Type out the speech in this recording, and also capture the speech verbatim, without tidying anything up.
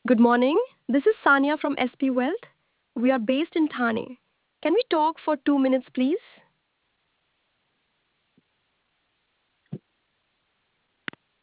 Good morning. This is Sania from S P Wealth. We are based in Thane. Can we talk for two minutes, please?